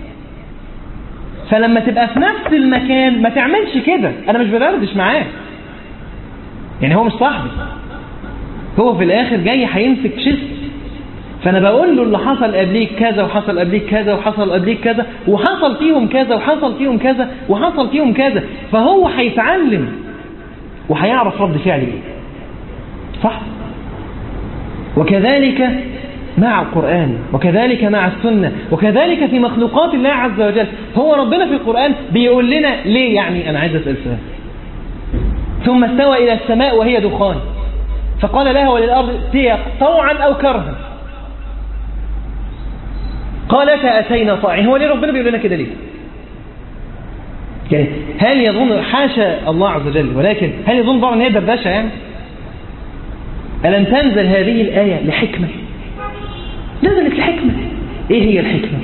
فلما تبقى في نفس المكان ما تعملش كده. انا مش بدردش معاه، يعني هو مش صاحبي، هو في الاخر جاي هيمسك شيست، فانا بقول له اللي حصل قبليك كذا وحصل قبليك كذا وحصل قبليك كذا وحصل فيهم كذا وحصل فيهم كذا وحصل فيهم كذا، فهو هيتعلم وهيعرف رد فعلي ايه. صح؟ وكذلك مع القرآن، وكذلك مع السنة، وكذلك في مخلوقات الله عز وجل. هو ربنا في القرآن بيقول لنا ليه؟ يعني أنا عايز أسأل سؤال. ثم استوى إلى السماء وهي دخان فقال لها وللأرض ائتيا طوعا أو كرها قالتا أتينا طائعين. هو ليه ربنا بيقول لنا كده ليه؟ يعني هل يظن، حاشا الله عز وجل، ولكن هل يظن بعض ان هي دردشه يعني؟ ألم تنزل هذه الآية لحكمة؟ نزلت لحكمة. ايه هي الحكمة؟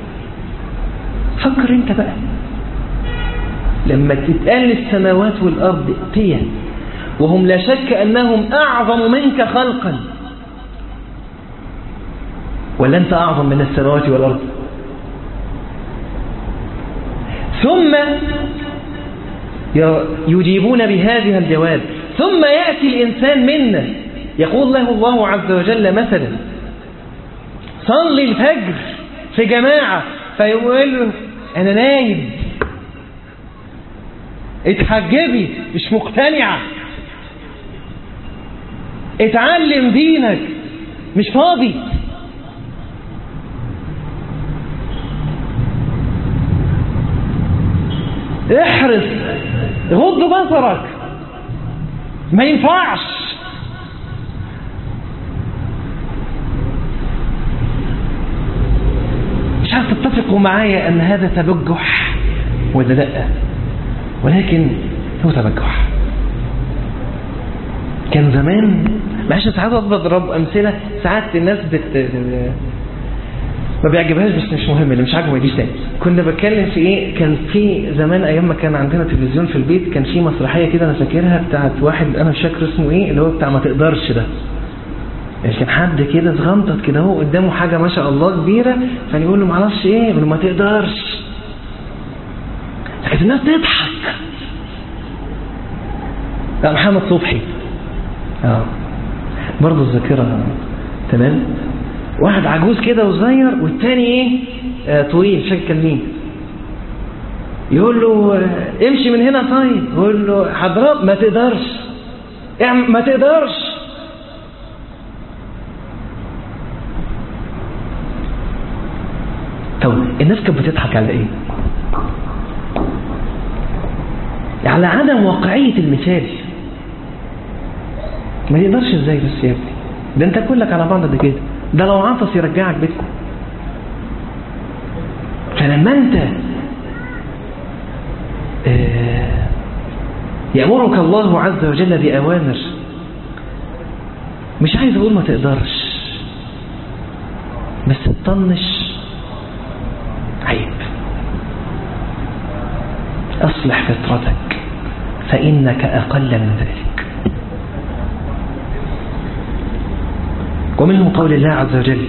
فكر انت بقى لما تتقال السماوات والأرض ائتيا وهم لا شك أنهم أعظم منك خلقا، ولا أنت أعظم من السماوات والأرض؟ ثم يجيبون بهذه الجواب. ثم يأتي الإنسان منا يقول له الله عز وجل مثلا صلي الفجر في جماعة، فيقول له أنا نايم. اتحجبي مش مقتنعة. اتعلم دينك مش فاضي. احرص غض بصرك ما ينفعش. مش عارف تتفقوا معايا ان هذا تبجح ولا لا؟ ولكن هو تبجح. كان زمان، معلش ساعات بضرب امثله، ساعات الناس بت ما بيعجبهاش بس مش مهم، اللي مش عاجبه ما يجيش تاني. كنا بتكلم في ايه؟ كان في زمان ايام ما كان عندنا تلفزيون في البيت، كان في مسرحيه كده انا فاكرها بتاعت واحد انا مش فاكر اسمه ايه، اللي هو بتاع ما تقدرش ده. يعني كان حد كده صغنطط كده هو قدامه حاجه ما شاء الله كبيره، كان يقول له ما اعرفش ايه، يقول له ما تقدرش. لكن الناس تضحك. لا محمد صبحي اه برضه الذاكره تمام. واحد عجوز كده وصغير والتاني ايه آه طويل شكل مين، يقول له آه امشي من هنا طيب، يقول له حضرتك ما تقدرش ما تقدرش. طب الناس كانت بتضحك على ايه؟ على عدم واقعية المثال. ما يقدرش ازاي بس يا ابني؟ ده انت كلك على بعض ده كده، ده لو عطس يرجعك بيتكم. فلما انت آه يأمرك الله عز وجل بأوامر، مش عايز اقول ما تقدرش بس تطنش، عيب. اصلح فطرتك فإنك أقل من ذلك. ومنهم قول الله عز وجل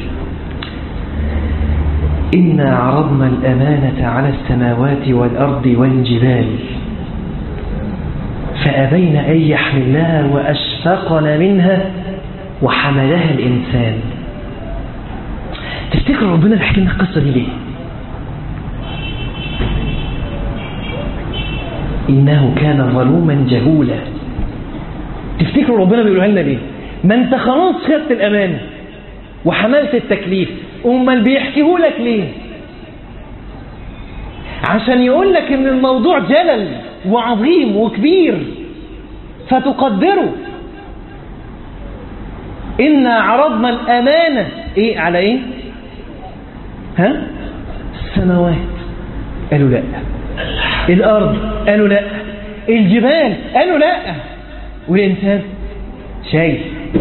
إنا عرضنا الأمانة على السماوات والأرض والجبال فأبين أن يحملنها وأشفقن منها وحملها الإنسان. تفتكر ربنا بيحكي لنا القصة دي ليه؟ إنه كان ظلوما جهولا. تفتكر ربنا بيقولها لنا ليه؟ ما انت خلاص خدت الأمانة وحملت التكليف، امال بيحكيه لك ليه؟ عشان يقول لك ان الموضوع جلل وعظيم وكبير فتقدره. إنا عرضنا الأمانة إيه على إيه؟ ها؟ السماوات قالوا لا، الأرض قالوا لا، الجبال قالوا لا، والإنسان شايف.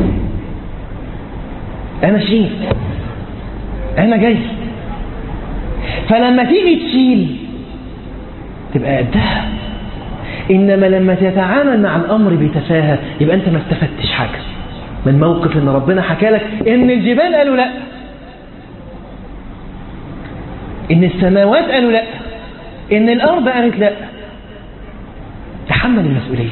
أنا شايف، أنا جاي. فلما تيجي تشيل تبقى قدها. إنما لما تتعامل مع الأمر بتفاهة يبقى أنت ما استفدتش حاجة من موقف إن ربنا حكى لك إن الجبال قالوا لا، إن السماوات قالوا لا، إن الأرض قالت لا. تحمل المسؤولية،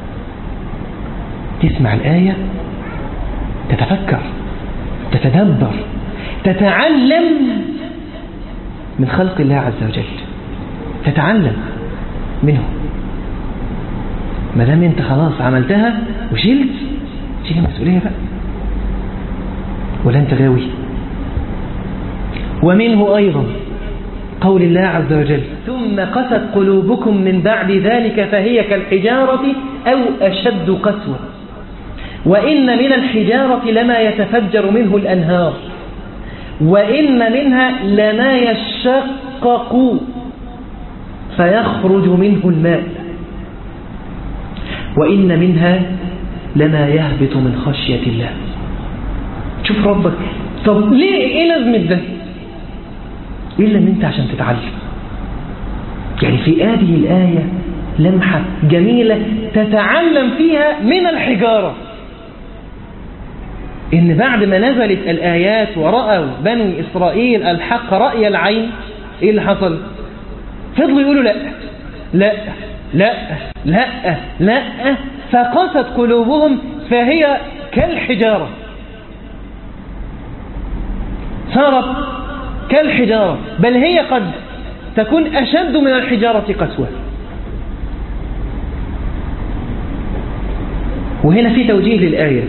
تسمع الآية، تتفكر، تتدبر، تتعلم من خلق الله عز وجل، تتعلم منه. ما دام انت خلاص عملتها وشلت، شيل المسؤولية بقى. ولا أنت غاوي؟ ومنه أيضا قول الله عز وجل ثم قست قلوبكم من بعد ذلك فهي كالحجارة أو أشد قسوة وإن من الحجارة لما يتفجر منه الأنهار وإن منها لما يشقق فيخرج منه الماء وإن منها لما يهبط من خشية الله. شوف ربك، طب ليه إيه لازمة ده؟ إلا أن أنت عشان تتعلم. يعني في هذه الآية لمحة جميلة تتعلم فيها من الحجارة، إن بعد ما نزلت الآيات ورأوا بني إسرائيل الحق رأي العين، إيه اللي حصل؟ فضلوا يقولوا لا لا لا لا لا فقست قلوبهم فهي كالحجارة، صارت كالحجارة، بل هي قد تكون أشد من الحجارة قسوة. وهنا في توجيه للآية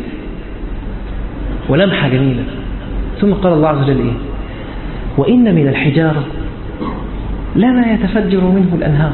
ولمحة جميلة. ثم قال الله عز وجل إيه؟ وإن من الحجارة لما يتفجر منه الأنهار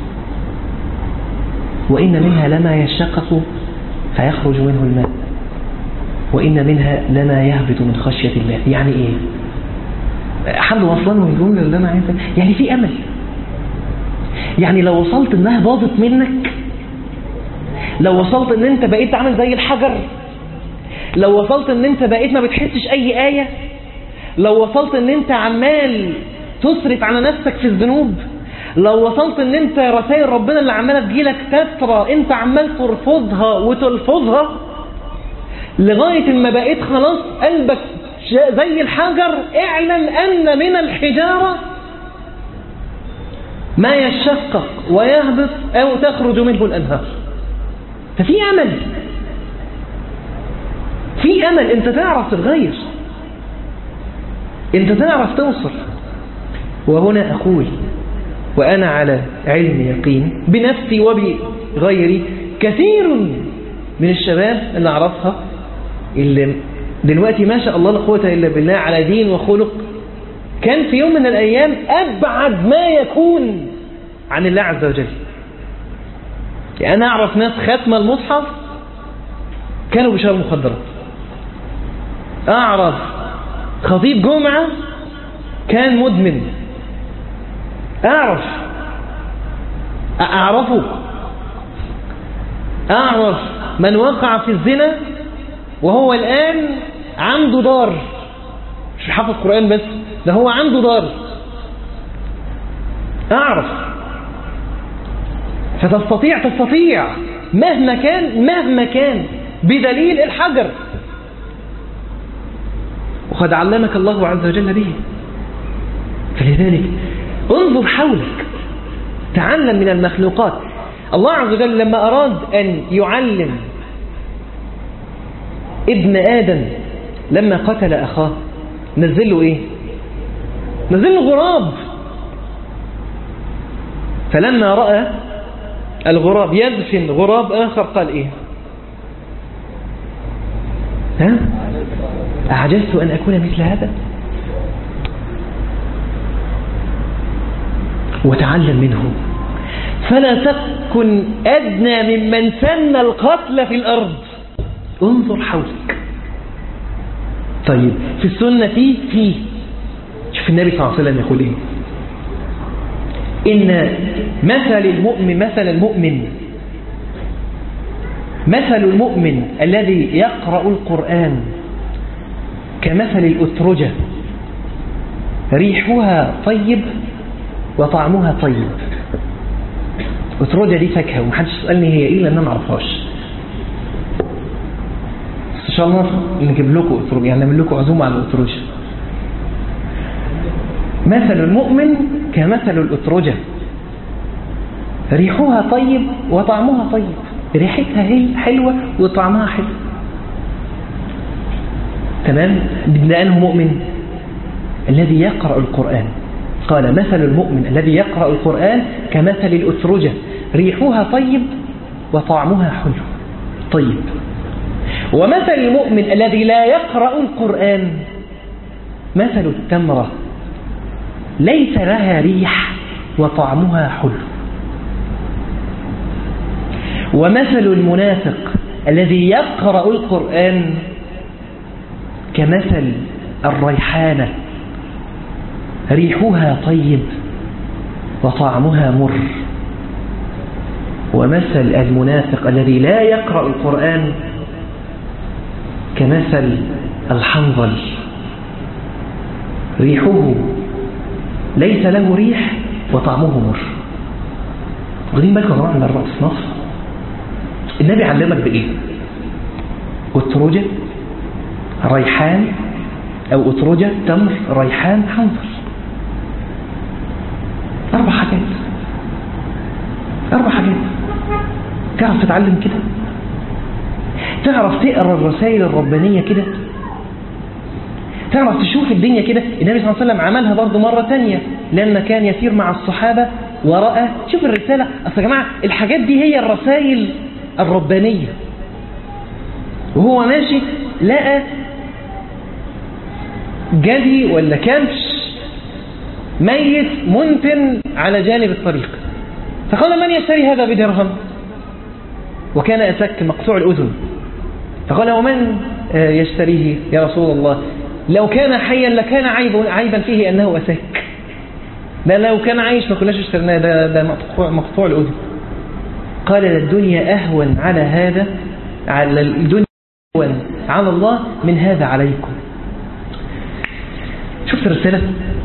وإن منها لما يشقق فيخرج منه الماء وإن منها لما يهبط من خشية الله. يعني إيه؟ حد وصلنا الجملة اللي أنا عايزها، يعني في أمل. يعني لو وصلت إنها باظت منك، لو وصلت إن أنت بقيت عامل زي الحجر، لو وصلت إن أنت بقيت ما بتحسش أي آية، لو وصلت إن أنت عمال تصرف على نفسك في الذنوب، لو وصلت إن أنت رسائل ربنا اللي عمالة تجيلك تترى أنت عمال ترفضها وتلفظها لغاية ما بقيت خلاص قلبك زي الحجر، اعلم أن من الحجارة ما يشقق ويهبط أو تخرج منه الأنهار. ففي أمل، في أمل. أنت تعرف تتغير، أنت تعرف توصل. وهنا أقول وأنا على علم يقين بنفسي وبغيري، كثير من الشباب اللي أعرفها اللي دلوقتي ما شاء الله لا قوة إلا بالله على دين وخلق، كان في يوم من الأيام أبعد ما يكون عن الله عز وجل. يعني أنا أعرف ناس ختم المصحف كانوا بيشربوا مخدرات، أعرف خطيب جمعة كان مدمن، أعرف أعرفه أعرف من وقع في الزنا وهو الآن عنده دار، مش حافظ قرآن بس، ده هو عنده دار، أعرف. فتستطيع تستطيع مهما كان مهما كان بدليل الحجر، وقد علمك الله عز وجل به. فلذلك انظر حولك، تعلم من المخلوقات. الله عز وجل لما أراد أن يعلم ابن آدم لما قتل أخاه نزل له إيه؟ نزل له غراب. فلما رأى الغراب يدفن غراب آخر قال إيه؟ ها؟ أعجزت أن أكون مثل هذا. وتعلم منه، فلا تكن أدنى ممن سن القتل في الأرض. انظر حولك. طيب في السنة فيه فيه شوف النبي صلى الله عليه وسلم يقول إيه؟ إن مثل المؤمن مثل المؤمن مثل المؤمن الذي يقرأ القرآن كمثل الأترجة ريحها طيب وطعمها طيب. أترجة دي فاكهة ومحدش يسألني هي إيه لأن أنا معرفهاش، بس إن شاء الله نجيب لكم أترجة، يعني نعمل لكم عزومة على الأترجة. مثل المؤمن كمثل الأترجة ريحها طيب وطعمها طيب، ريحتها هي حلوة وطعمها حلو. تمام؟ لأنه مؤمن الذي يقرأ القرآن. قال مثل المؤمن الذي يقرأ القرآن كمثل الأترجة ريحها طيب وطعمها حلو طيب. ومثل المؤمن الذي لا يقرأ القرآن مثل التمرة ليس لها ريح وطعمها حلو. ومثل المنافق الذي يقرأ القرآن كمثل الريحانة ريحها طيب وطعمها مر. ومثل المنافق الذي لا يقرأ القرآن كمثل الحنظل ريحه ليس له ريح وطعمه مر. واخدين بالكم يا جماعه من الرأس نص النبي علمك بإيه؟ أترجة ريحان أو أترجة تمر ريحان حنظل. أربع حاجات أربع حاجات تعرف تتعلم كده؟ تعرف تقرأ الرسائل الربانية كده؟ تعرف تشوف الدنيا كده؟ النبي صلى الله عليه وسلم عملها برضه مرة تانية لما كان يسير مع الصحابة ورأى شوف الرسالة. أصل يا جماعة الحاجات دي هي الرسائل الربانية. وهو ماشي لقى جدي ولا كبش ميت منتن على جانب الطريق، فقال من يشتري هذا بدرهم؟ وكان أسك مقطوع الأذن، فقال ومن يشتريه يا رسول الله؟ لو كان حيا لكان عيب عيبا فيه أنه أسك، ده لو كان عايش ما كناش اشترناه، ده, ده مقطوع, مقطوع الأذن. قال الدنيا أهون على هذا، على الدنيا أهون على الله من هذا عليكم. شفت الرسالة؟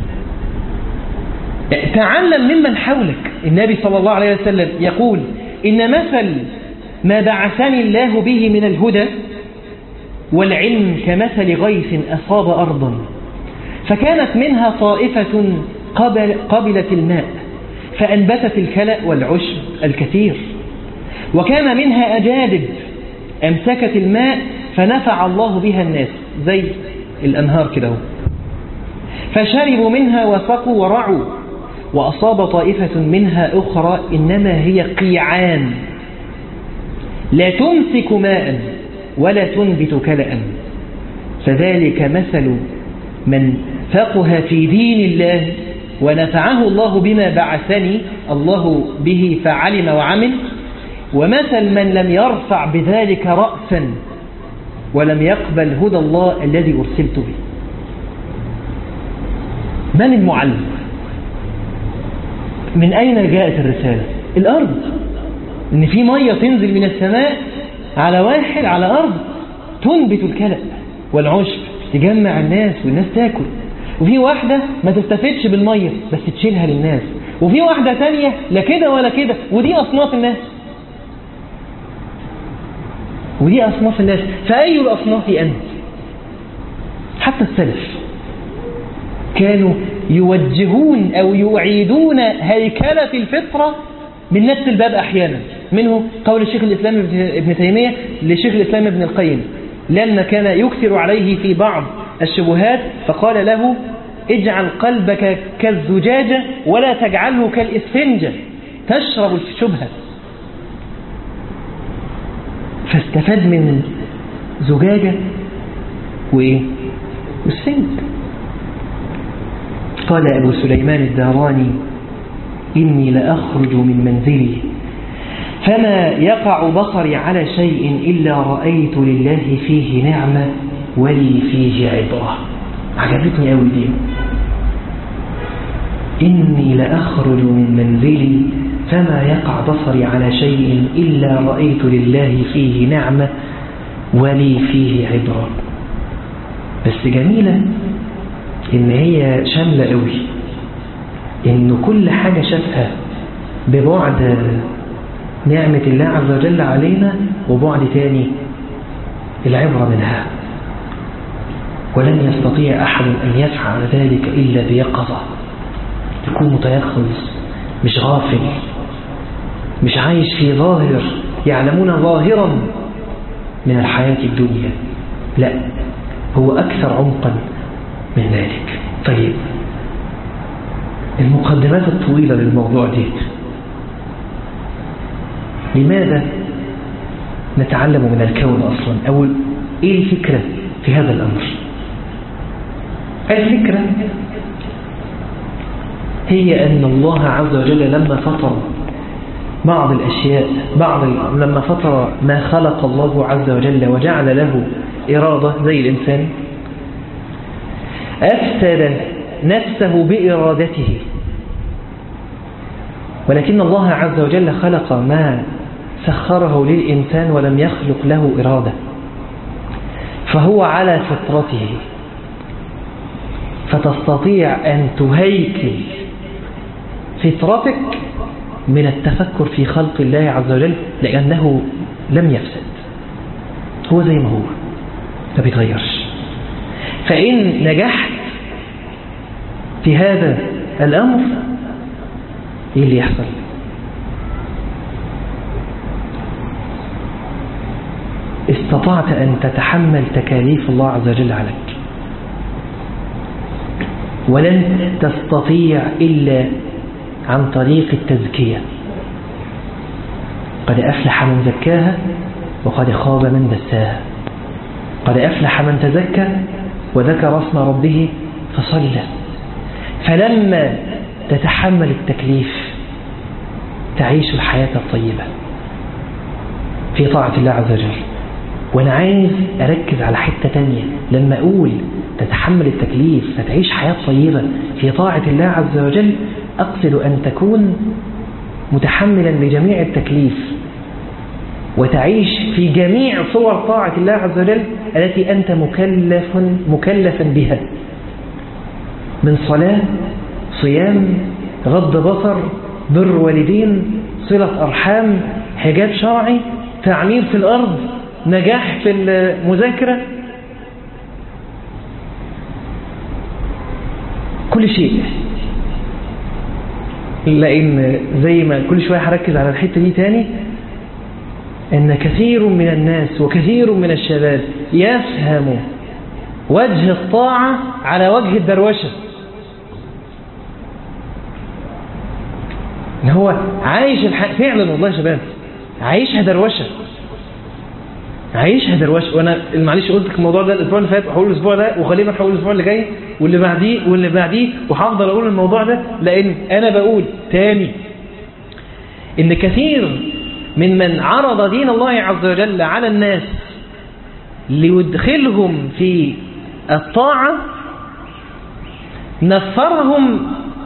تعلم ممن حولك. النبي صلى الله عليه وسلم يقول إن مثل ما بعثني الله به من الهدى والعلم كمثل غيث أصاب أرضا فكانت منها طائفة قبل قبلت الماء فأنبتت الكلأ والعشب الكثير، وكان منها أجادب أمسكت الماء فنفع الله بها الناس زي الأنهار كده، فشربوا منها وسقوا ورعوا. وأصاب طائفة منها أخرى إنما هي قيعان لا تمسك ماء ولا تنبت كلأ، فذلك مثل من فقه في دين الله ونفعه الله بما بعثني الله به فعلم وعمل، ومثل من لم يرفع بذلك رأسا ولم يقبل هدى الله الذي أرسلت به. من المعلم؟ من أين جاءت الرسالة؟ الأرض، إن في مية تنزل من السماء على واحد على أرض تنبت الكلأ والعشب تجمع الناس والناس تاكل، وفي واحدة ما تستفدش بالمية بس تشيلها للناس، وفي واحدة تانية لا كده ولا كده. ودي أصناف الناس ودي أصناف الناس فأي الأصناف أنت؟ حتى السلف كانوا يوجهون أو يعيدون هيكلة الفطرة من نفس الباب أحيانا. منه قول الشيخ الإسلام ابن تيمية لشيخ الإسلام ابن القيم لما كان يكثر عليه في بعض الشبهات فقال له اجعل قلبك كالزجاجة ولا تجعله كالإسفنجة تشرب الشبهة. فاستفاد من زجاجة وإيه؟ والسنج. قال أبو سليمان الداراني إني لأخرج من منزلي فما يقع بصري على شيء إلا رأيت لله فيه نعمة ولي فيه عبرة. عجبتني أوي دي. إني لأخرج من منزلي فما يقع بصري على شيء إلا رأيت لله فيه نعمة ولي فيه عبرة. بس جميلة إن هي شاملة قوي، إن كل حاجة شافها ببعد نعمة الله عز وجل علينا وبعد تاني العبرة منها. ولن يستطيع أحد أن يفعل ذلك إلا بيقظة، يكون متيقظ مش غافل، مش عايش في ظاهر يعلمون ظاهرا من الحياة الدنيا، لا هو أكثر عمقا من ذلك. طيب المقدمات الطويلة للموضوع دي لماذا نتعلم من الكون أصلا؟ أو إيه الفكرة في هذا الأمر؟ الفكرة هي أن الله عز وجل لما فطر بعض الأشياء بعض لما فطر ما خلق الله عز وجل وجعل له إرادة زي الإنسان، أفسد نفسه بإرادته، ولكن الله عز وجل خلق ما سخره للإنسان ولم يخلق له إرادة، فهو على فطرته، فتستطيع أن تهيكل فطرتك من التفكر في خلق الله عز وجل، لأنه لم يفسد، هو زي ما هو ما بيتغيرش. فإن نجحت في هذا الأمر إيه اللي يحصل؟ استطعت أن تتحمل تكاليف الله عز وجل عليك، ولن تستطيع إلا عن طريق التزكية. قد أفلح من زكاها وقد خاب من دساها. قد أفلح من تزكى وذكر اسم ربه فصلى. فلما تتحمل التكليف تعيش الحياة الطيبة في طاعة الله عز وجل. وأنا عايز أركز على حتة تانية، لما أقول تتحمل التكليف فتعيش حياة طيبة في طاعة الله عز وجل، أقصد أن تكون متحملا لجميع التكليف وتعيش في جميع صور طاعة الله عز وجل التي أنت مكلف مكلفا بها، من صلاة، صيام، غض بصر، بر والدين، صلة أرحام، حجاب شرعي، تعمير في الأرض، نجاح في المذاكرة، كل شيء. لأن زي ما كل شوية هركز على الحتة دي تاني، أن كثير من الناس وكثير من الشباب يفهم وجه الطاعة على وجه الدروشة، إن هو عايش الح... فعلا والله يا شباب عايشها دروشة، عايشها دروشة. وأنا معلش قلت لك الموضوع ده الأسبوع اللي فات، وهقول الأسبوع ده، وغالبا هقول الأسبوع اللي جاي واللي بعديه واللي بعديه، وهفضل أقول الموضوع ده، لأن أنا بقول تاني إن كثير من من عرض دين الله عز وجل على الناس ليدخلهم في الطاعة نفرهم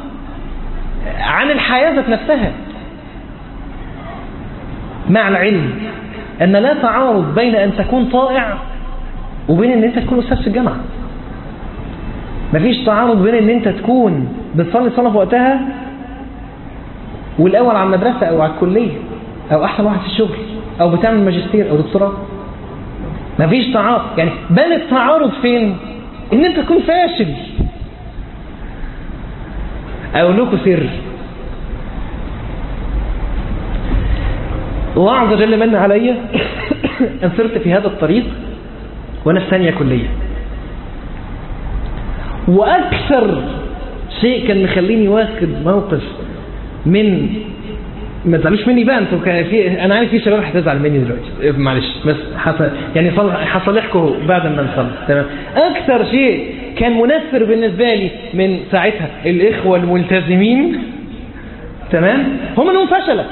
عن الحياة ذات نفسها، مع العلم أن لا تعارض بين أن تكون طائع وبين أن أنت تكون أستاذ في الجامعة. مفيش تعارض بين أن أنت تكون بتصلي صلاة في وقتها والأول على المدرسة أو على الكلية أو أحسن واحد في الشغل أو بتعمل ماجستير أو دكتوراه. مفيش تعارض، يعني بل التعارض فين؟ أن أنت تكون فاشل. أقول لكم سر، الله عز وجل من علي أن صرت في هذا الطريق وأنا في ثانية كلية، وأكثر شيء كان مخليني واخد موقف من ما تزعلوش مني بقى انتوا، في انا عارف في شباب هتزعل مني دلوقتي معلش، بس حصل يعني هصالحكم بعد ما نخلص تمام. اكثر شيء كان منفر بالنسبه لي من ساعتها الاخوه الملتزمين تمام هم انهم فشلوا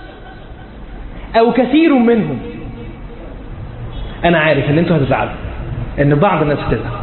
او كثير منهم. انا عارف ان انتوا هتزعلوا، ان بعض الناس هتزعل،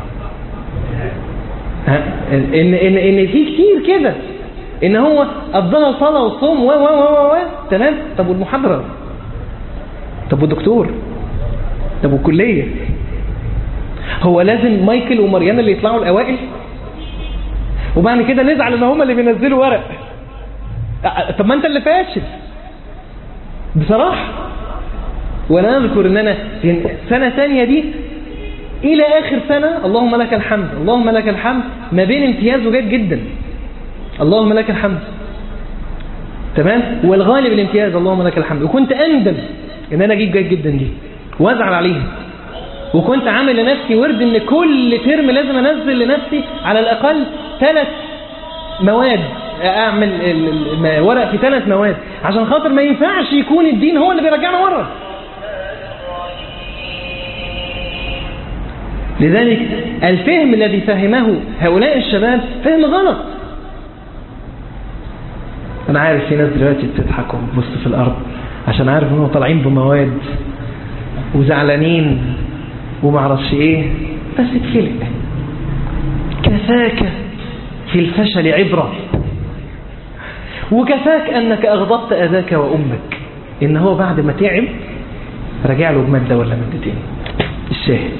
ان ان ان في كتير كده، ان هو افضل صلاه وصوم و و و و تمام. طب والمحاضره؟ طب والدكتور؟ طب والكليه؟ هو لازم مايكل ومريان اللي يطلعوا الاوائل وبعد كده نزعل ان هم اللي بينزلوا ورق؟ طب ما انت اللي فاشل بصراحه. وانا اذكر ان انا في سنه ثانيه دي الى اخر سنه اللهم لك الحمد اللهم لك الحمد ما بين امتياز وجيد جدا، اللهم لك الحمد تمام، والغالب الامتياز اللهم لك الحمد. وكنت اندم ان انا اجيب جيد جدا دي وازعل عليها، وكنت عامل لنفسي ورد ان كل ترم لازم انزل لنفسي على الاقل ثلاث مواد، اعمل ورق في ثلاث مواد عشان خاطر ما ينفعش يكون الدين هو اللي بيرجعنا ورا. لذلك الفهم الذي فهمه هؤلاء الشباب فهم غلط. أنا عارف في ناس دلوقتي بتضحك وبتبص في الأرض عشان عارف إنهم طالعين بمواد وزعلانين ومعرفش إيه، بس اتفلق. كفاك في الفشل عبرة، وكفاك أنك أغضبت أذاك وأمك. إن هو بعد ما تعب رجع له بمادة ولا مادتين. الشاهد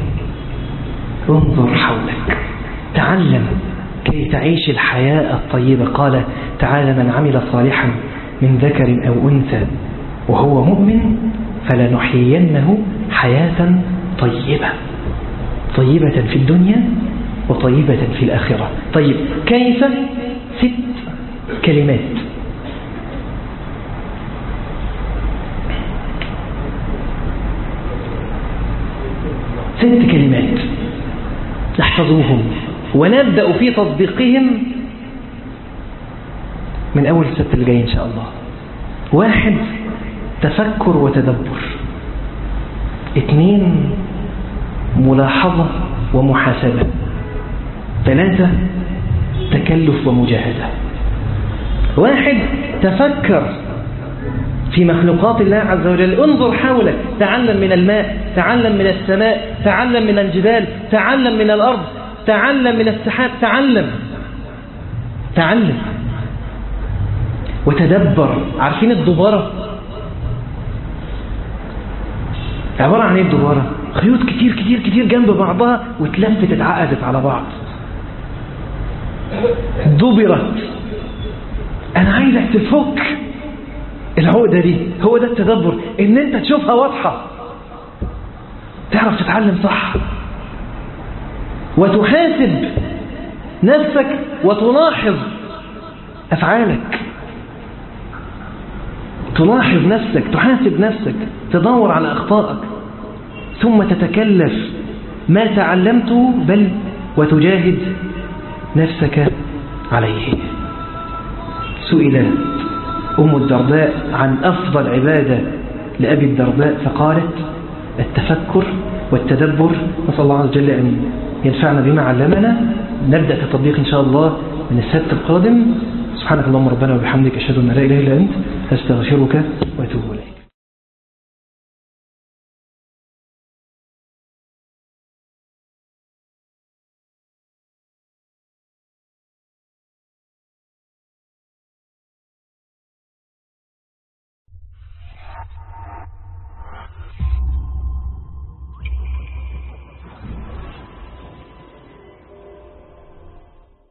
انظر حولك، تعلم كي تعيش الحياة الطيبة. قال تعالى من عمل صالحا من ذكر أو أنثى وهو مؤمن فلنحيينه حياة طيبة، طيبة في الدنيا وطيبة في الآخرة. طيب كيف؟ ست كلمات. ست كلمات نحفظوهم ونبدأ في تطبيقهم من أول السبت اللي جاي إن شاء الله. واحد، تفكر وتدبر. اثنين، ملاحظة ومحاسبة. ثلاثة، تكلف ومجاهدة. واحد، تفكر في مخلوقات الله عز وجل. انظر حولك، تعلم من الماء، تعلم من السماء، تعلم من الجبال، تعلم من الأرض، تعلم من السحاب، تعلم تعلم وتدبر. عارفين الدبارة عبارة عن ايه؟ الدبارة خيوط كتير كتير كتير جنب بعضها واتلفت اتعقدت على بعض، دبرت. انا عايزك تفك العقدة دي. هو ده التدبر، ان انت تشوفها واضحة، تعرف تتعلم صح، وتحاسب نفسك وتلاحظ أفعالك. تلاحظ نفسك، تحاسب نفسك، تدور على أخطائك، ثم تتكلف ما تعلمته بل وتجاهد نفسك عليه. سئل أم الدرداء عن أفضل عبادة لأبي الدرداء فقالت التفكر والتدبر. نسأل الله عز وجل أن ينفعنا بما علمنا. نبدأ في التطبيق إن شاء الله من السبت القادم. سبحانك اللهم ربنا وبحمدك أشهد أن لا إله إلا أنت أستغفرك وأتوب إليك.